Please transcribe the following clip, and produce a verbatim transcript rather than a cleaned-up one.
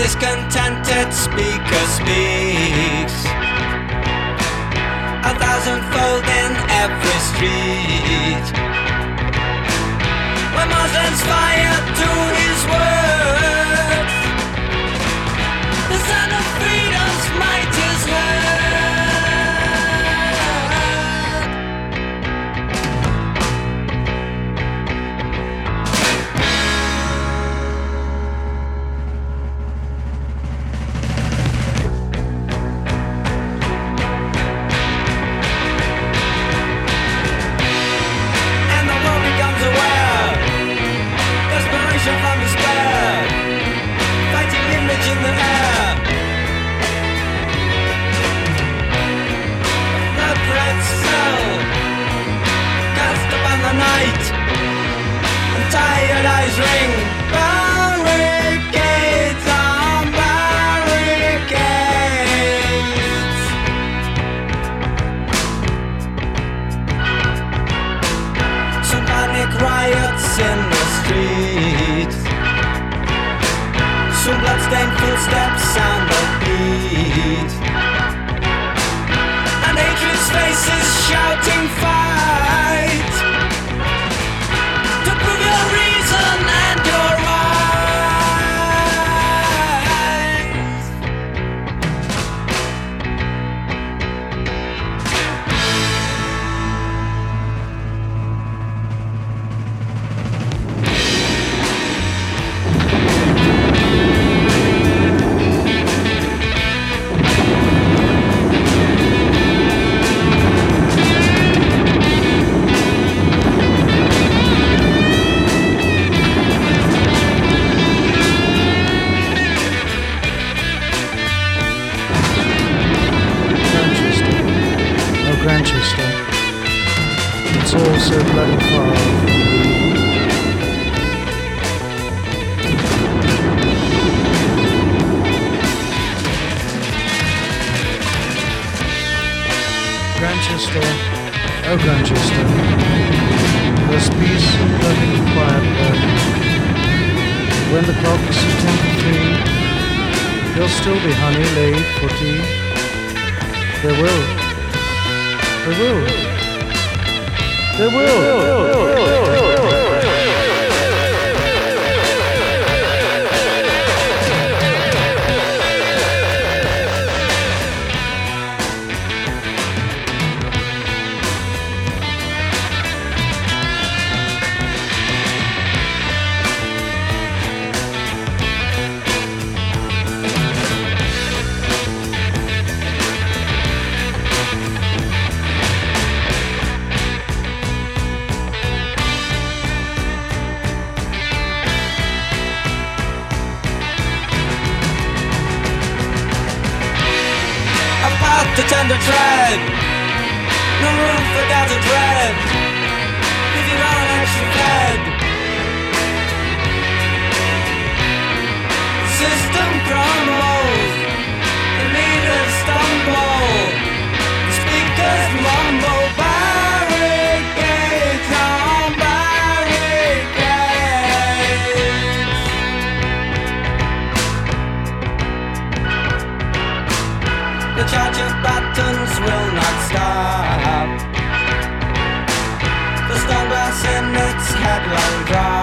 discontented speaker speaks, a thousandfold in every street, when Muslims fire to his words, the son of freedom's might is heard. From despair, fighting image in the air, the breath cell cast upon the night, and tired eyes ring. Barricades on barricades, some panic riots in the street, some bloodstained footsteps sound the beat, and hatred's faces shouting fight, to prove your reason and your right. Grantchester, it's all so bloody far from me. Grantchester, oh Grantchester, there's peace and loving quiet there. When the clock's ten to three, there'll still be honey laid for tea. There will. They will. They will. To tender tread, no room for doubt or dread, if you're on extra fed. The system crumbles, the leaders stumble, the speakers mumble. Barricades on barricades, the charge of buttons will not stop, the stone glass in its headlong drop.